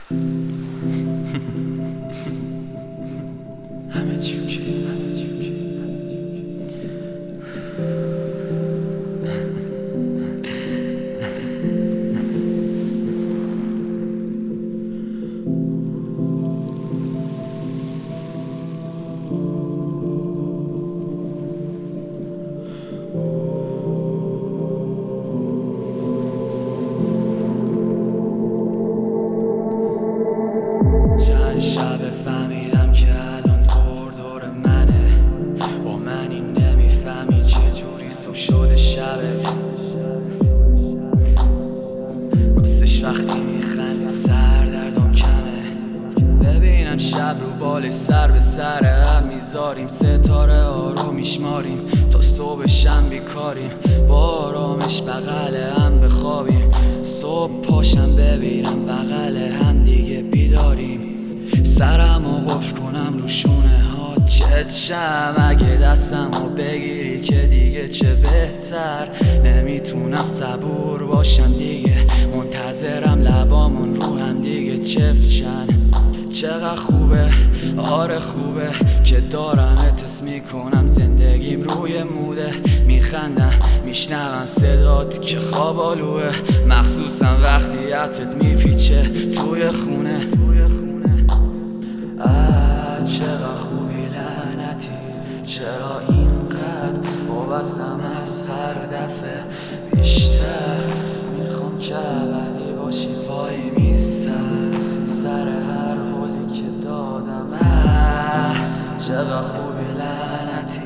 همه چی اوکی. چند شب فهمیدم که الان دور منه، با منی نمیفهمی چجوری صبح شده شبت. راستش وقتی میخندی سردردم کمه، ببینم شب رو بالای سر به سر هم میذاریم، ستاره ها رو میشماریم تا صبح شم بیکاریم، با آرامش بغل هم بخوابیم، صبح پاشم ببینم بغل هم دیگه بیداریم، سرم و قفل کنم رو شونه ها چشم، اگه دستم رو بگیری که دیگه چه بهتر، نمیتونم صبور باشم دیگه، منتظرم لبامون رو هم دیگه چفت شن. چقدر خوبه، آره خوبه که دارم حس میکنم زندگیم روی موده، میخندم میشنوم صدات که خواب آلوه، مخصوصا وقتی عطرت میپیچه توی خونه. چقدر خوبی لعنتی، چرا اینقدر وابستم از سر دفعه بیشتر، میخوام که ابدی باشی وای میستم سر هر حالی که دادم. چقدر خوبی لعنتی،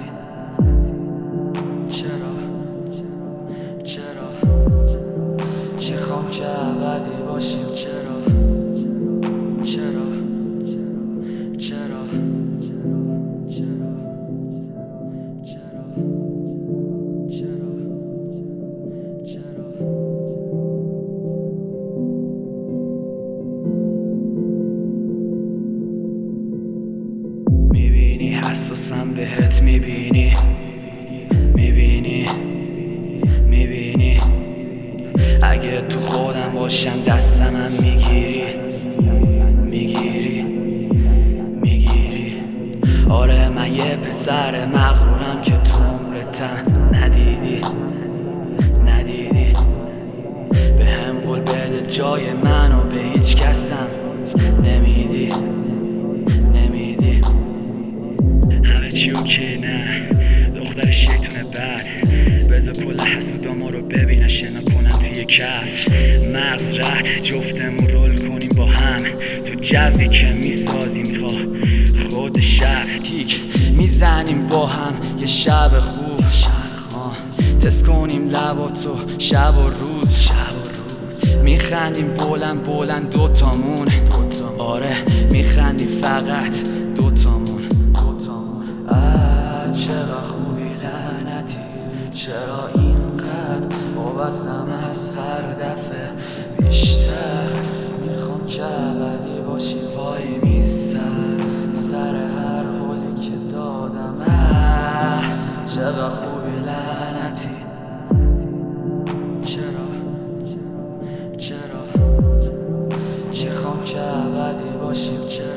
چرا میخوام که ابدی باشیم، چرا میبینی حساسم بهت، میبینی اگه تو خودم باشم دستم میگیری آره من یه پسر مغرورم که تو عمرتم ندیدی به هم قول بده جای منو به هیچ کسم نمیدی همه چی اوکی نه دختر شیطونه بد، بذار کل حسودا ما رو ببینن شنا کنن توی کف، مغز رد جفتمون رول کنیم با هم تو جوی که میسازیم تا خود شب تیک میزنیم با هم یه شب خوب، تست کنیم لباتو شب و روز، میخندیم بلند دوتامون، آره میخندیم فقط دوتامون. چرا خوبی لعنتی، چرا اینقدر وابستم از سر دفعه بیشتر، میخوام که ابدی باشی وای میستم سر هر حالی که دادم. چقدر خوبی لعنتی، چرا میخوام که ابدی باشیم، چرا